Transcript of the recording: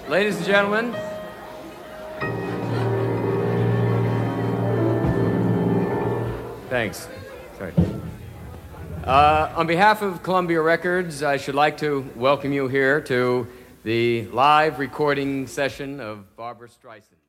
Ladies and gentlemen, thanks. Sorry. On behalf of Columbia Records, I should like to welcome you here to the live recording session of Barbra Streisand.